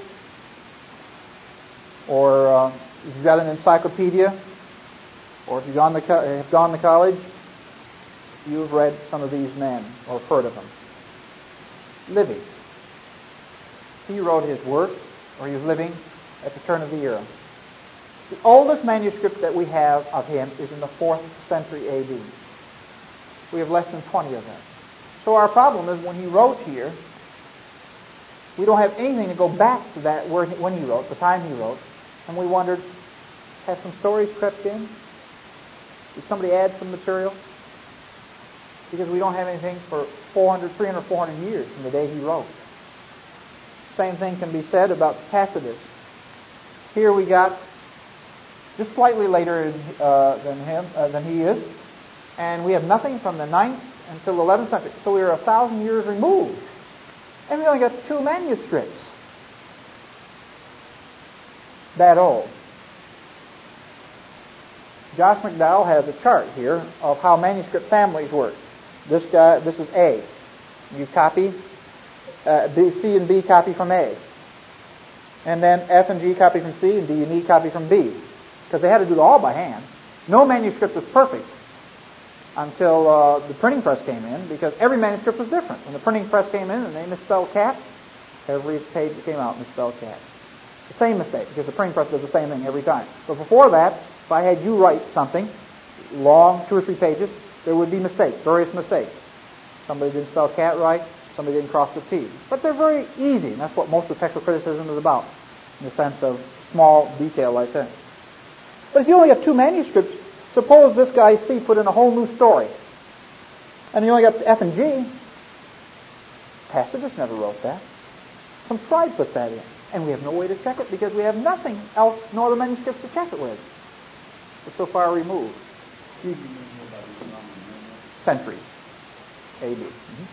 or uh, if you've got an encyclopedia, or if you've gone to, co- have gone to college, you've read some of these men, or heard of them. Livy. He wrote his work, or he was living at the turn of the era. The oldest manuscript that we have of him is in the fourth century A D. We have less than twenty of them. So our problem is when he wrote here, we don't have anything to go back to that where he, when he wrote, the time he wrote, and we wondered, have some stories crept in? Did somebody add some material? Because we don't have anything for four hundred, three hundred, four hundred years from the day he wrote. Same thing can be said about Tacitus. Here we got just slightly later uh, than him, uh, than he is, and we have nothing from the ninth until the eleventh century. So we are a thousand years removed, and we only got two manuscripts that old. Josh McDowell has a chart here of how manuscript families work. This guy, this is A. You copy, uh, B, C and B copy from A, and then F and G copy from C, and D and E copy from B. Because they had to do it all by hand. No manuscript was perfect until uh, the printing press came in, because every manuscript was different. When the printing press came in and they misspelled cat, every page that came out misspelled cat. The same mistake, because the printing press does the same thing every time. But before that, if I had you write something, long, two or three pages, there would be mistakes, various mistakes. Somebody didn't spell cat right, somebody didn't cross the T. But they're very easy, and that's what most of textual criticism is about, in the sense of small detail like that. But if you only have two manuscripts, suppose this guy C put in a whole new story, and you only got F and G. Tacitus never wrote that. Some scribe put that in, and we have no way to check it because we have nothing else, no other manuscripts to check it with. We're so far removed. Centuries, A D. Mm-hmm.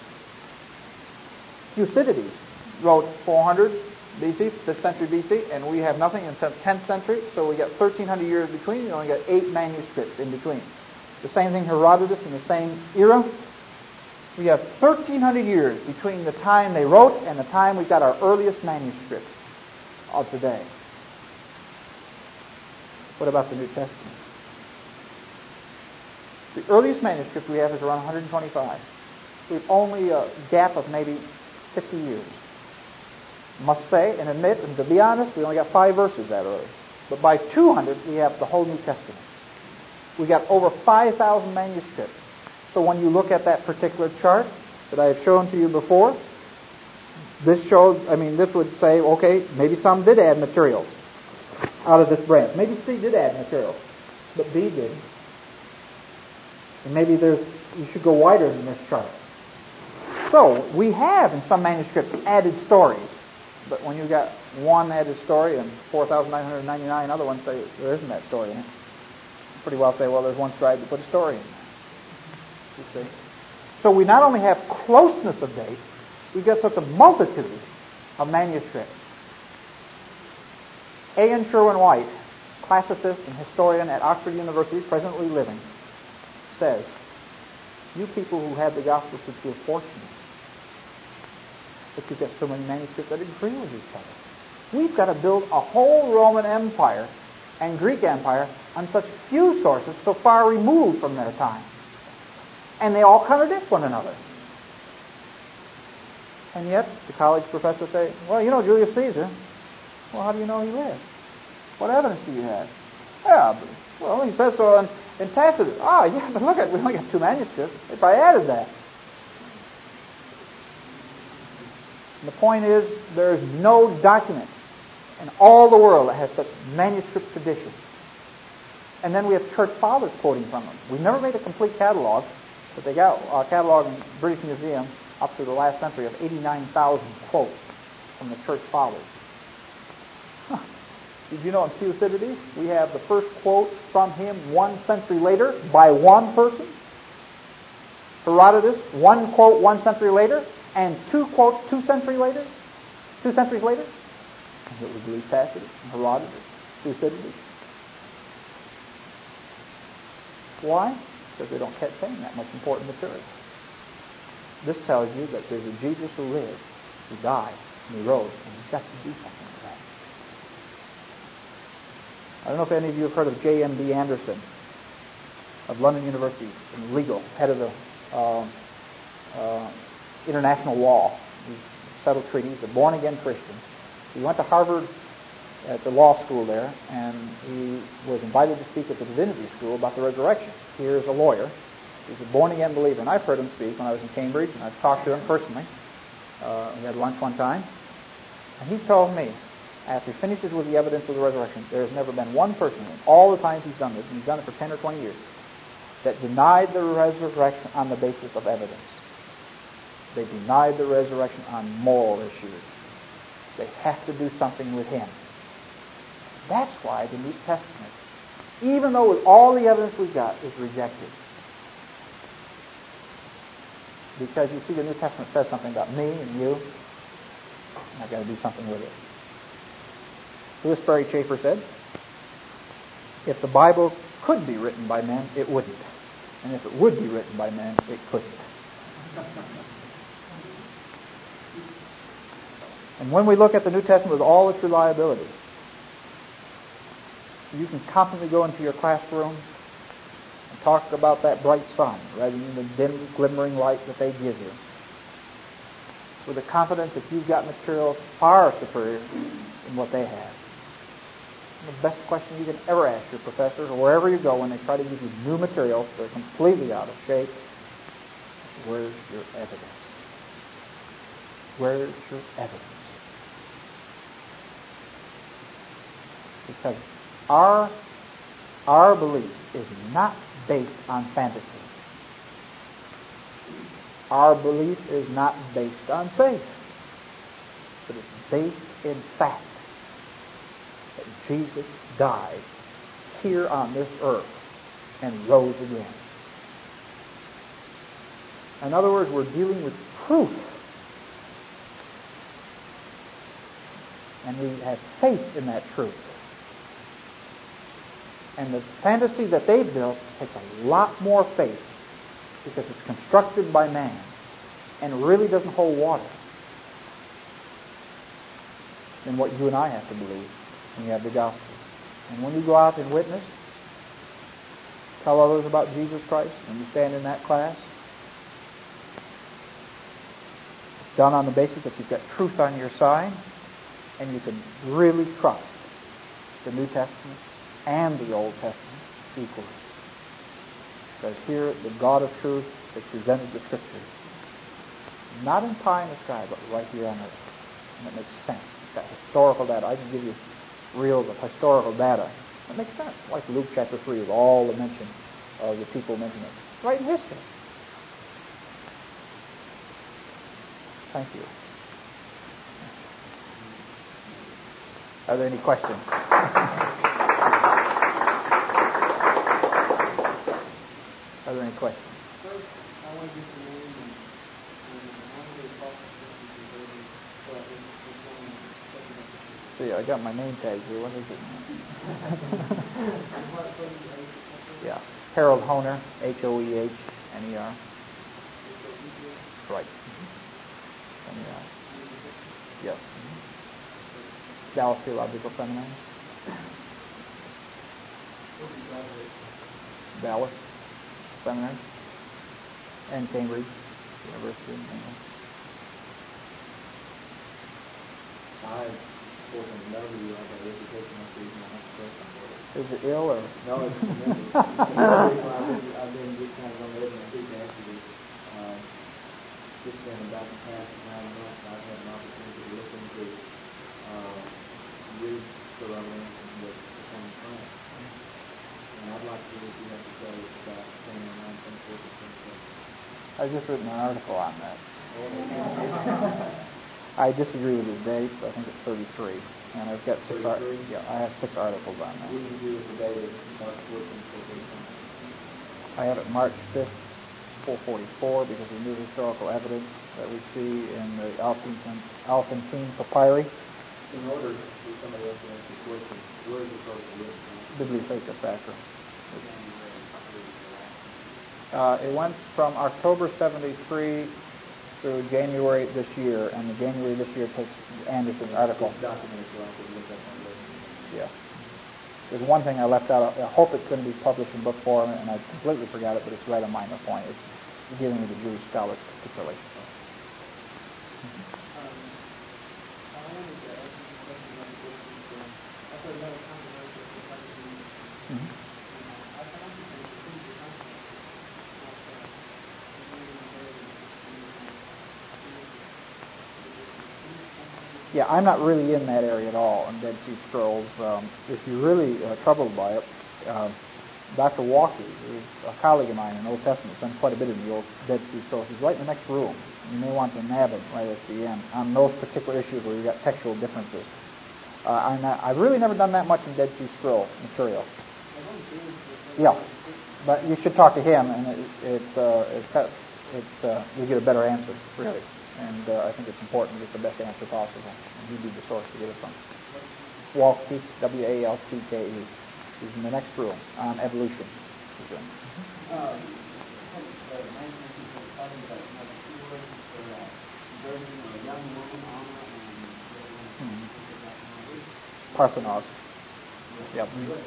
Thucydides wrote four hundred B C, fifth century B C, and we have nothing until tenth century, so we got thirteen hundred years between. We only got eight manuscripts in between. The same thing Herodotus in the same era. We have thirteen hundred years between the time they wrote and the time we got our earliest manuscript of today. What about the New Testament? The earliest manuscript we have is around one hundred twenty-five. We've only a gap of maybe fifty years. Must say and admit, and to be honest, we only got five verses that early. But by two hundred, we have the whole New Testament. We got over five thousand manuscripts. So when you look at that particular chart that I have shown to you before, this shows, I mean, this would say, okay, maybe some did add materials out of this branch. Maybe C did add materials, but B didn't. And maybe there's, you should go wider than this chart. So we have in some manuscripts added stories, but when you got one added story and four thousand nine hundred ninety-nine other ones say there isn't that story in it, pretty well say, well, there's one scribe that put a story in there. You see? So we not only have closeness of date, we've got such a multitude of manuscripts. A N Sherwin-White, classicist and historian at Oxford University, presently living, says, you people who have the gospel should feel fortunate that you've got so many manuscripts that agree with each other. We've got to build a whole Roman Empire and Greek Empire on such few sources so far removed from their time. And they all contradict one another. And yet, the college professor say, well, you know Julius Caesar. Well, how do you know he lived? What evidence do you have? Yeah, but, well, he says so in, in Tacitus. Ah, yeah, but look at, we only got two manuscripts. They probably added that. And the point is, there is no document in all the world that has such manuscript tradition. And then we have church fathers quoting from them. We've never made a complete catalog, but they got a catalog in the British Museum up to the last century of eighty-nine thousand quotes from the church fathers. Huh. Did you know in Thucydides we have the first quote from him one century later by one person? Herodotus, one quote one century later, and two quotes two centuries later? Two centuries later? And it was Louis Tacitus, Herodotus, Thucydides. Why? Because they don't contain that much important material. This tells you that there's a Jesus who lived, who died, and he rose, and you've got to do something with that. I don't know if any of you have heard of J M B Anderson of London University, in legal, head of the uh, uh, international law. He settled treaties, a born-again Christian. He went to Harvard at the law school there, and he was invited to speak at the divinity school about the resurrection. Here's a lawyer. He's a born-again believer, and I've heard him speak when I was in Cambridge, and I've talked to him personally. Uh, we had lunch one time, and he told me, after he finishes with the evidence of the resurrection, there has never been one person in all the times he's done this, and he's done it for ten or twenty years, that denied the resurrection on the basis of evidence. They denied the resurrection on moral issues. They have to do something with him. That's why the New Testament, even though with all the evidence we've got, is rejected. Because you see, the New Testament says something about me and you, and I've got to do something with it. Louis Sperry Chafer said, if the Bible could be written by men, it wouldn't. And if it would be written by men, it couldn't. And when we look at the New Testament with all its reliability, you can confidently go into your classroom and talk about that bright sun rather than the dim, glimmering light that they give you, with the confidence that you've got material far superior than what they have. And the best question you can ever ask your professor, or wherever you go when they try to give you new materials that are completely out of shape, where's your evidence? Where's your evidence? Because our, our belief is not based on fantasy. Our belief is not based on faith, but it's based in fact that Jesus died here on this earth and rose again. In other words, we're dealing with truth. And we have faith in that truth. And the fantasy that they built takes a lot more faith because it's constructed by man and really doesn't hold water than what you and I have to believe when you have the gospel. And when you go out and witness, tell others about Jesus Christ, when you stand in that class, it's done on the basis that you've got truth on your side and you can really trust the New Testament and the Old Testament equally. Because here, the God of truth has presented the Scriptures, not in pie in the sky, but right here on earth. And it makes sense. It's got historical data. I can give you reels of historical data. It makes sense. Like Luke chapter three, with all the mention of the people mentioned it. Right in history. Thank you. Are there any questions? Are there any questions? First, I want to get the name and, and how many apostles so I can See, I got my name tag here. What is it? Yeah. Harold Hoehner, H O E H N E R. Right. N E R. Yes. Mm-hmm. Dallas Theological Seminary. Dallas Seminary. and Cambridge University in England. I, fortunately, never knew I got education up here. I have to question for it. Is it ill or? No, it's tremendous. I've been, I've been just kind of on the edge of my seat after this. Uh, just been about the past nine months, I've had an opportunity to look into uh, read the Revelation with the common friend. And I'd like to hear what you have to say about Daniel nine, twenty-four to twenty-seven. I've just written an article on that. I disagree with his date. I think it's thirty-three, and I've got six. Ar- yeah, I have six articles on that. What do you do with the date of March fourth and fourteenth? I have it March fifth, four forty-four, because of new historical evidence that we see in the Alphantine, Alphantine Papyri. In order for somebody else to ask the question, where is the article written from? Bibliotheca Sacra. Uh, it went from October seventy-three through January this year, and the January this year takes Anderson's article. Documented so I could look up on it. Yeah. There's one thing I left out. I hope it's going to be published in book form, and I completely forgot it, but it's right a minor point. It's dealing with the Jewish scholars particularly. Um, I wanted to ask you a question about the book. I've heard a lot of controversy with the fact that we, Mm-hmm. I found it to be the concept of uh, Yeah, I'm not really in that area at all in Dead Sea Scrolls. Um, if you're really uh, troubled by it, uh, Doctor Walkie, who's a colleague of mine in Old Testament, has done quite a bit in the Old Dead Sea Scrolls. He's right in the next room. You may want to nab him right at the end on those particular issues where you've got textual differences. Uh, I'm not, I've really never done that much in Dead Sea Scroll material. Yeah, but you should talk to him, and it, it, uh, it's got, it, uh, you get a better answer, really. And uh, I think it's important to get the best answer possible. And he'd be the source to get it from. Waltke, W A L T K E. He's in the next room on evolution. He's in. Uh, Parthenos. Yep.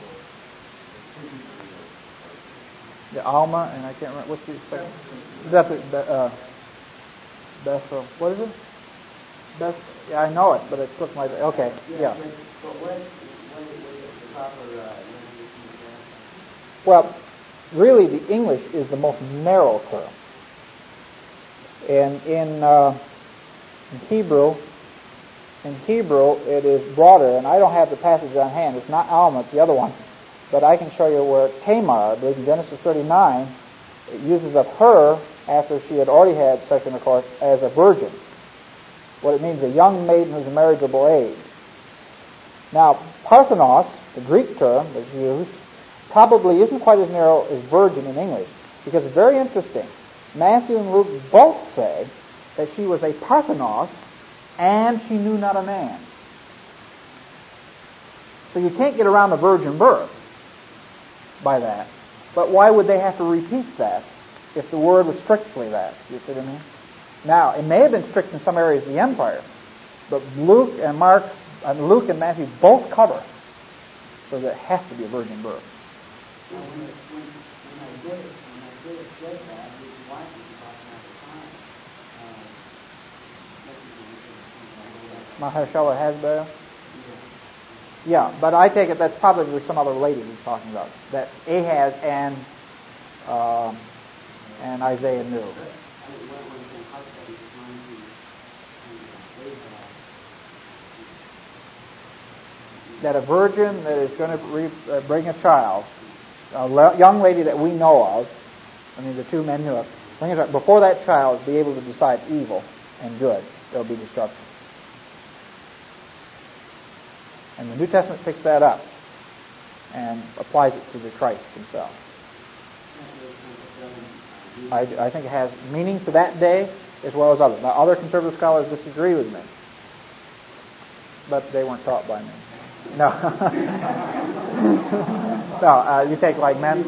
The Alma, and I can't remember what's the second. Beth, uh, Beth, uh, what is it? Beth. Yeah, I know it, but it slipped my. Okay, yeah. Well, really, the English is the most narrow term. And in, uh, in Hebrew, in Hebrew, it is broader, and I don't have the passage on hand. It's not Alma, it's the other one. But I can show you where Tamar, I believe in Genesis thirty-nine, it uses of her after she had already had sexual intercourse as a virgin. What it means, a young maiden who's in marriageable age. Now, Parthenos, the Greek term that's used, probably isn't quite as narrow as virgin in English, because it's very interesting. Matthew and Luke both say that she was a Parthenos and she knew not a man. So you can't get around the virgin birth by that. But why would they have to repeat that if the word was strictly that? You see what I mean? Now, it may have been strict in some areas of the empire, but Luke and Mark, and Luke and Matthew both cover, so that it has to be a virgin birth. When, when, when I did it, when I did it, said that, his wife was talking at the time. Uh, Mahershala Hasbara? Yeah, but I take it that's probably some other lady he's talking about. That Ahaz and um, and Isaiah knew. That a virgin that is going to re- uh, bring a child, a le- young lady that we know of, I mean the two men knew of, bring a child, before that child be able to decide evil and good, there will be destruction. And the New Testament picks that up and applies it to the Christ himself. I, I think it has meaning to that day as well as others. Now, other conservative scholars disagree with me, but they weren't taught by me. No. no, uh, you take like men.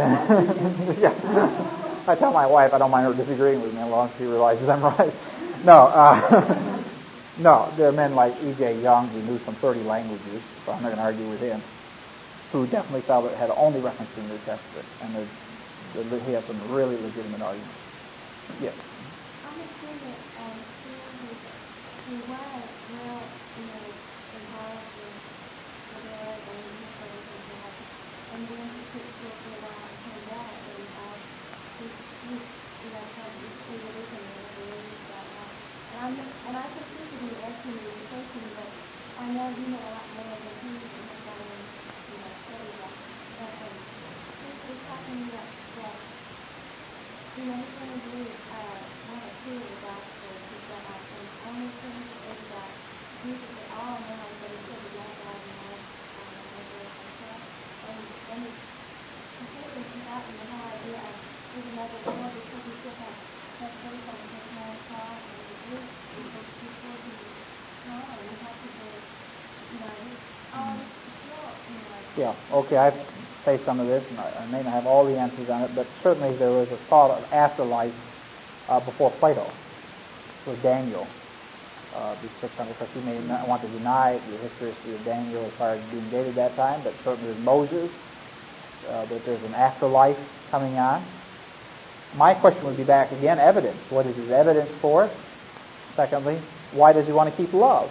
yeah. I tell my wife I don't mind her disagreeing with me as long as she realizes I'm right. No. Uh, No, there are men like E J Young who knew some thirty languages, so I'm not going to argue with him, who definitely felt it had only reference to the New Testament, and there, there, he has some really legitimate arguments. Yes. I'm assuming that um, he was well, you know, involved in the dead and he sort of involved. And then he took school for a while and came back and uh, he, he, you know, kind of just treated it and believed that way. And I'm and I think this would be asking you the question, but I know you know a lot more than he and have done in, you know, study that. But um, he was talking about that. You know, he's going to do uh, one or two of the Gospels. He's got like some only things that they've got Jesus at all now, but he said the young God and all that. And and he's completely forgotten the whole idea of there's another world because he still has that faith on his man cross and the Greek because before he was small and he had to do, you know, he's all still, you know. Yeah, okay, I've say some of this, and I, I may not have all the answers on it, but certainly there was a thought of afterlife uh, before Plato, with Daniel. Uh, the six hundred, because he may not want to deny the history of Daniel as far as being dated that time, but certainly with Moses, uh, that there's an afterlife coming on. My question would be back again, evidence. What is his evidence for it? Secondly, why does he want to keep love?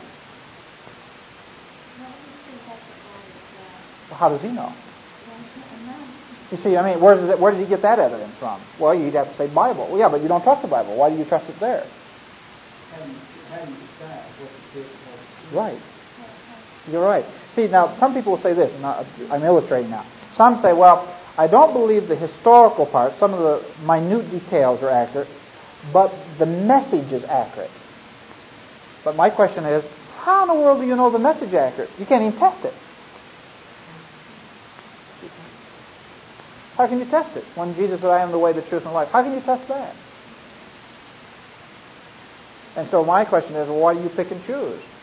Well, how does he know? You see, I mean, where does it, where did he get that evidence from? Well, you'd have to say Bible. Well, yeah, but you don't trust the Bible. Why do you trust it there? How do you, how do you decide what the text has? Right. You're right. See, now, some people will say this, and I, I'm illustrating now. Some say, well, I don't believe the historical part, some of the minute details are accurate, but the message is accurate. But my question is, how in the world do you know the message is accurate? You can't even test it. How can you test it? When Jesus said, I am the way, the truth, and the life. How can you test that? And so my question is, well, why do you pick and choose?